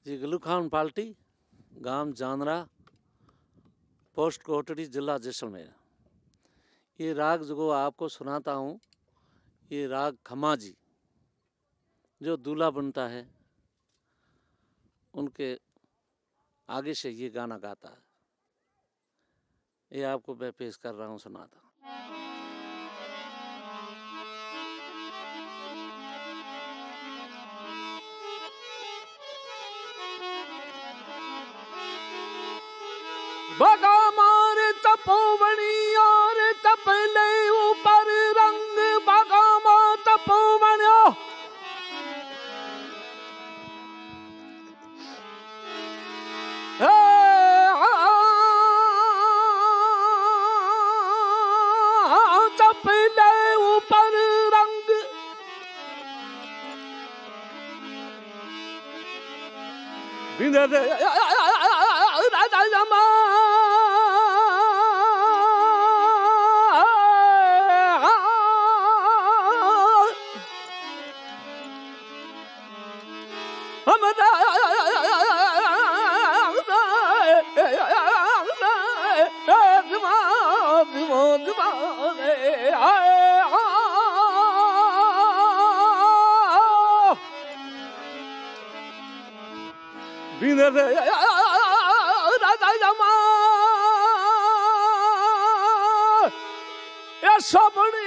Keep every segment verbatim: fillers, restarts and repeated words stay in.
जी गुल्लू खान पाल्टी, गांव जानरा, पोस्ट कोटड़ी, जिला जैसलमेर। ये राग जो आपको सुनाता हूँ, ये राग खमाजी जो दूल्हा बनता है उनके आगे से ये गाना गाता है। ये आपको मैं पेश कर रहा हूँ, सुनाता हूँ। बगा मार तपोवनी और तपले ऊपर रंग, बगा मार तपोवनियो तपले ऊपर रंग, बिंदे राजा जमा राजा जमा सबड़ी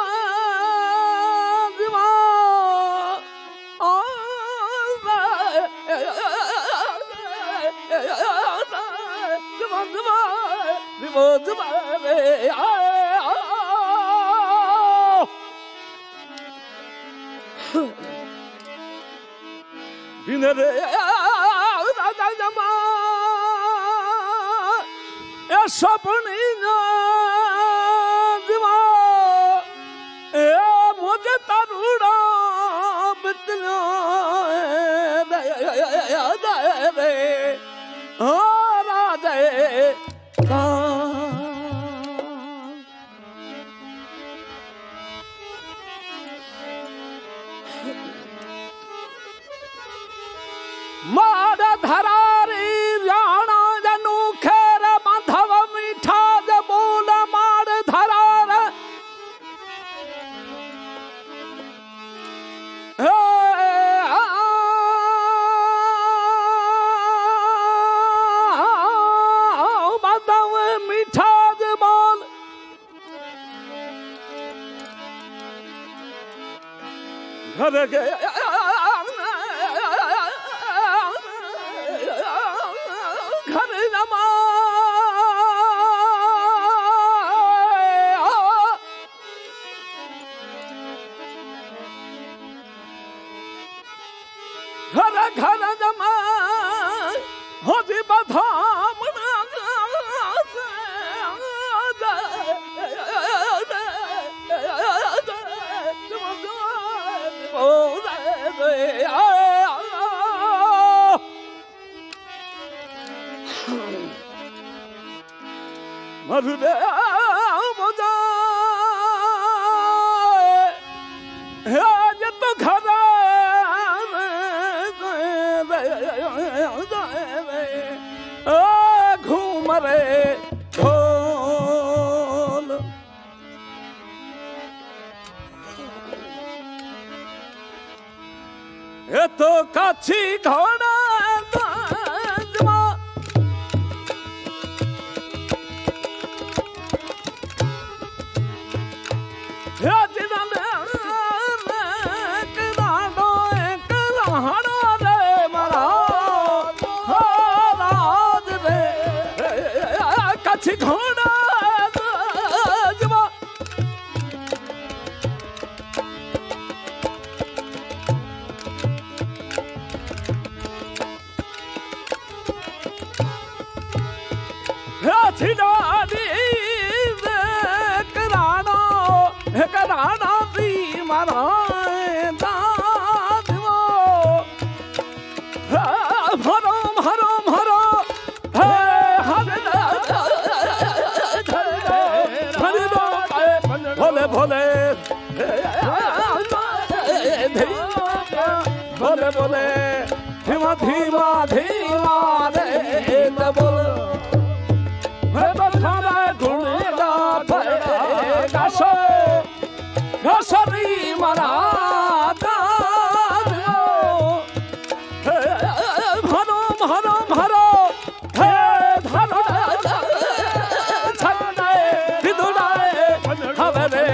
दिवा बिनरे राजा जमा सपनी दिवा ए मुझे तरुड़ा बितलो रे हो राजे का मार धरारी जाना जनू खेर माधव मीठा बोल मार धरार माधव मीठा बोल घर के घर जमा घर घर जमा होती बधाम मधुरे मजा आज तो घर घूम रे ढोल ये तो काछी घोड़ा घोड़ा कराना कराना दी मारा भरो भरो भरो भोले भोले भोले भोले धीमा धीमा रे बोल मैं तो थारा गुणगा पड़ेगा सो घसरी मरा भरो भरो भरो हे धरो छन्ने विदुराए हवरे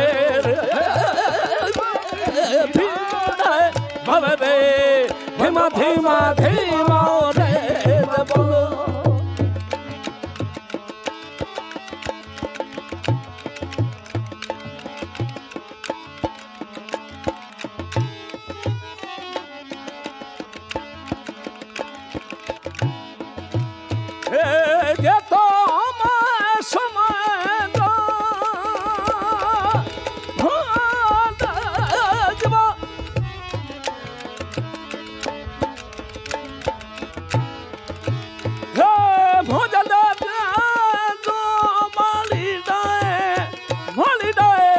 भवरे धीमा धीमा धीमा रे बोलो ये तो मैं समय दो जब भोजन जो माली डाए माली डाए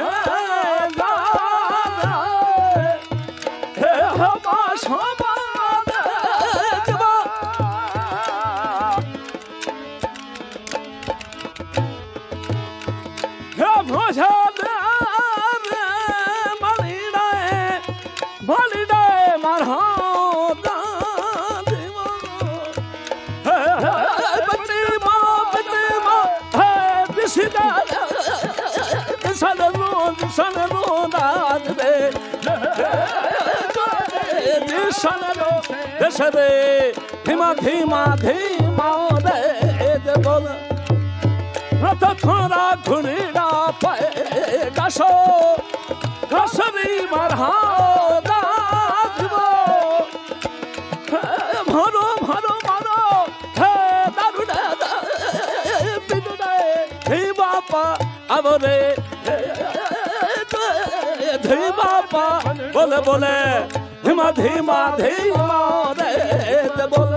धीमा धीमा धीमा रे बोल तो थोड़ा घुड़ीड़ा पेगा सो घसरी मरहा भरो भरो भरो हे दारुड़ा पिटुड़ा हे बापा अब रे धी बापा बोले बोले धीमा धीमा धीमा रे बोल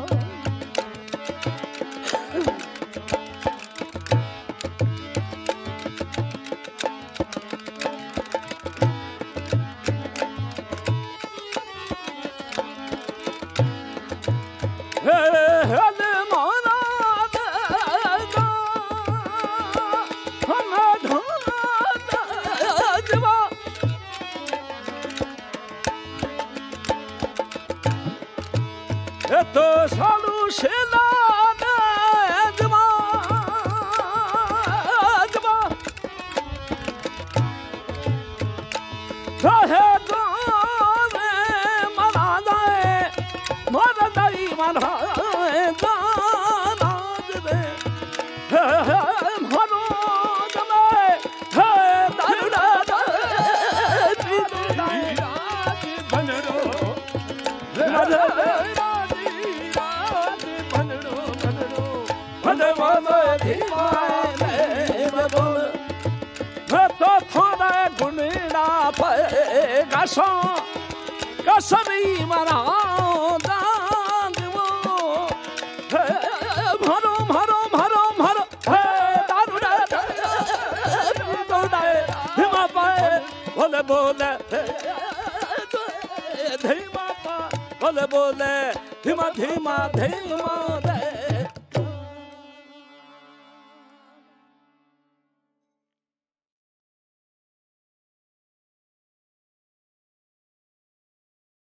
तो सालू शेला जमा जमा रहे तो मना जाए मर जाई मना मरो जमे तो थोड़ा गुणीड़ा पेगा सो कसरी मरा भरो भरो भरो भरो धीमा पाए बोले बोले धीमा पा बोले बोले धीमा धीमा धीमा